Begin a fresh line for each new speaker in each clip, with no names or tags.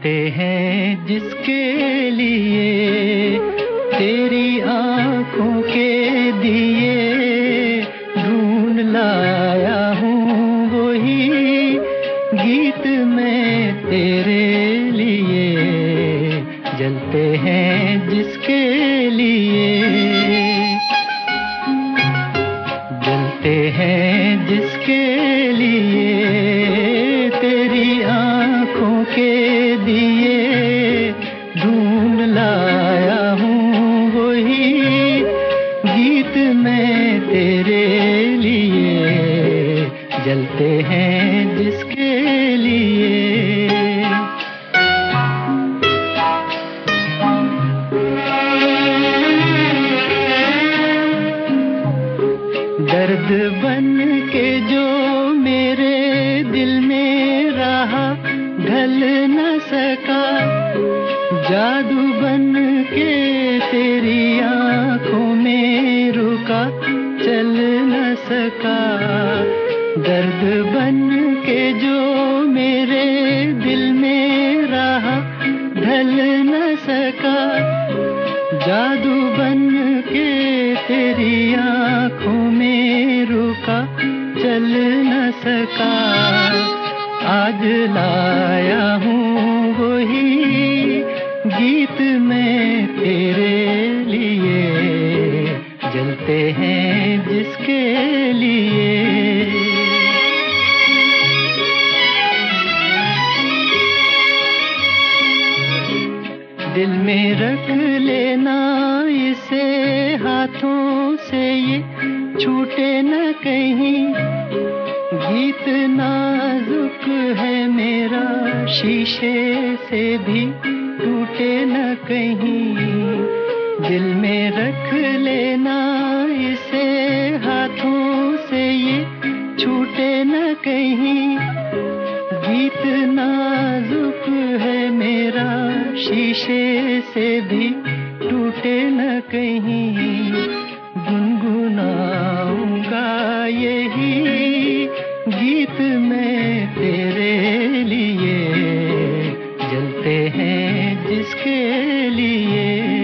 जलते हैं जिसके लिए तेरी आँखों के दिए ढूंढ लाया हूँ वही गीत मैं तेरे लिए। जलते हैं जिसके लिए, जलते हैं जिसके लिए तेरी आँखों के दिए ढूंढ लाया हूँ वही गीत मैं तेरे लिए। जलते हैं जिसके लिए। दर्द बन के जो मेरे दिल में रहा ढल न सका, जादू बन के तेरी आँखों में रुका चल न सका। दर्द बन के जो मेरे दिल में रहा ढल न सका, जादू बन के तेरी आँखों में रुका चल न सका। आज लाया हूँ वही गीत मैं तेरे लिए। जलते हैं जिसके लिए। दिल में रख लेना इसे हाथों से ये छूटे न कहीं। गीत नाजुक है मेरा शीशे से भी टूटे न कहीं। दिल में रख लेना इसे हाथों से ये छूटे न कहीं। गीत नाजुक है मेरा शीशे से भी टूटे न कहीं। गुनगुनाऊंगा यही गीत मैं तेरे लिए। जलते हैं जिसके लिए।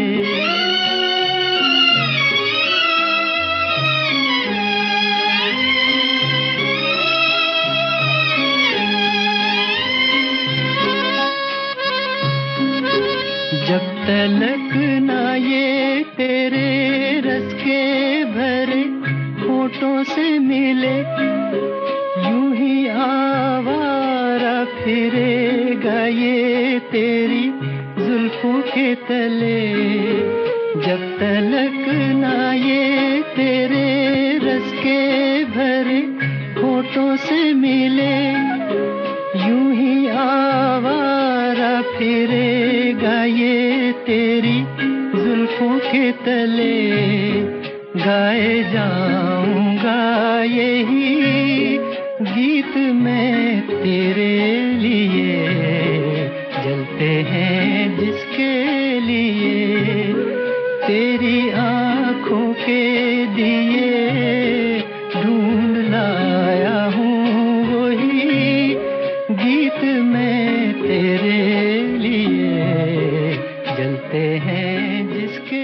जब तलक ना ये तेरे रस के भरे होठों से मिले, यूं ही आवारा फिरेगा ये तेरी जुल्फों के तले। जब तलक ना ये तेरे रस के भरे होठों से मिले, यूं ही आवारा फिरेगा ये तेरी जुल्फों के तले। गाए जाऊंगा यही गीत मैं तेरे लिए। जलते हैं जिसके लिए तेरी आँखों के दिए ढूंढ लाया हूँ वही गीत मैं तेरे लिए। जलते हैं जिसके